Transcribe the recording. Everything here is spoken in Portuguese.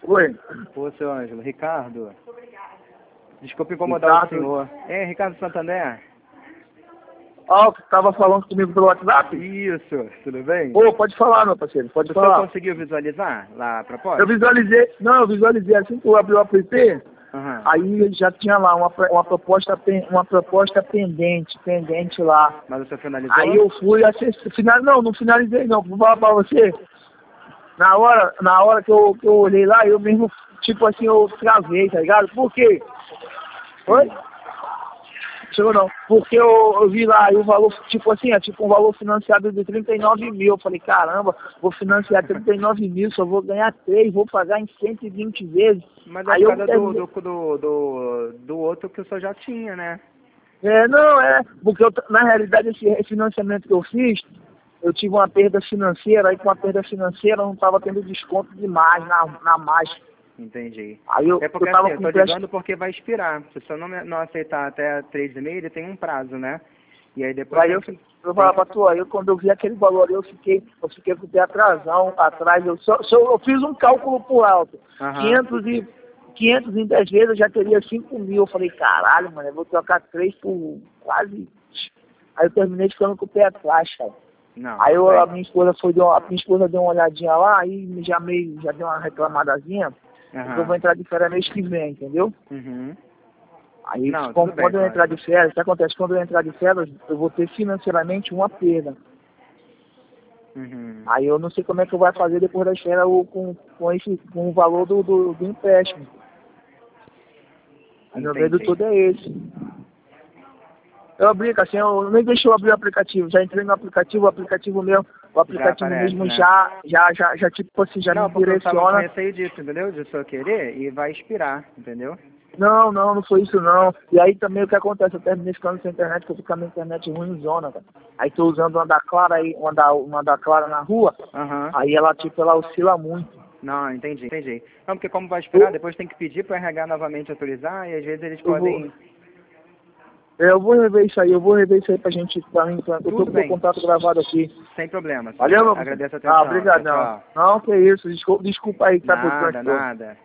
Oi. Ô, seu Ângelo, Ricardo. Desculpe incomodar o senhor. É, Ricardo Santander? Ó, que tava falando comigo pelo WhatsApp? Isso, tudo bem? Ô, pode falar, meu parceiro, pode O falar. senhor conseguiu visualizar lá a proposta? Eu visualizei assim que eu abri o app, aí já tinha lá uma proposta pendente lá. Mas o senhor finalizou? Aí eu fui, não finalizei não, vou falar pra você. Na hora que eu olhei lá, eu mesmo, tipo assim, eu travei, tá ligado? Por quê? Oi? Chegou não. Porque eu vi lá e o valor, tipo assim, um valor financiado de 39 mil. Eu falei, caramba, vou financiar 39 mil, só vou ganhar 3, vou pagar em 120 vezes. Mas aí é eu por causa do outro que o senhor já tinha, né? Porque na realidade esse financiamento que eu fiz, eu tive uma perda financeira, aí com a perda financeira eu não estava tendo desconto demais na mais. Entendi. Aí é porque assim, eu tô ligando porque vai expirar. Se o senhor não aceitar até 3,5, ele tem um prazo, né? E aí depois... Aí eu vou falar pra tu, aí quando eu vi aquele valor, eu fiquei com o pé atrás, eu fiz um cálculo por alto. 500 em 10 vezes eu já teria 5 mil. Eu falei, caralho, mano, eu vou trocar 3 por quase... Aí eu terminei ficando com o pé atrás, cara. Não, aí a minha esposa deu uma olhadinha lá, aí já deu uma reclamadazinha. Eu vou entrar de férias mês que vem, entendeu? Aí quando eu entrar de férias, o que acontece? Quando eu entrar de férias, eu vou ter financeiramente uma perda. Aí eu não sei como é que eu vou fazer depois das férias com o valor do empréstimo. Aí meu medo todo é esse. Eu abri, assim, eu nem deixei eu abrir o aplicativo, já entrei no aplicativo, o aplicativo mesmo né? já tipo assim, já me direciona. Eu tava com receio disso, entendeu? De só querer e vai expirar, entendeu? Não foi isso não. E aí também o que acontece, eu terminei ficando sem internet, porque eu fico com a minha internet ruimzona, cara. Aí tô usando uma da Clara aí, uma da Clara na rua, aí ela oscila muito. Não, entendi. Não, porque como vai expirar, depois tem que pedir pro RH novamente autorizar e às vezes eles podem... Eu vou rever isso aí pra gente, eu tô com o contato gravado aqui. Sem problema. Valeu, meu agradeço a atenção. Obrigadão. Não, que isso, desculpa aí que tá por nada.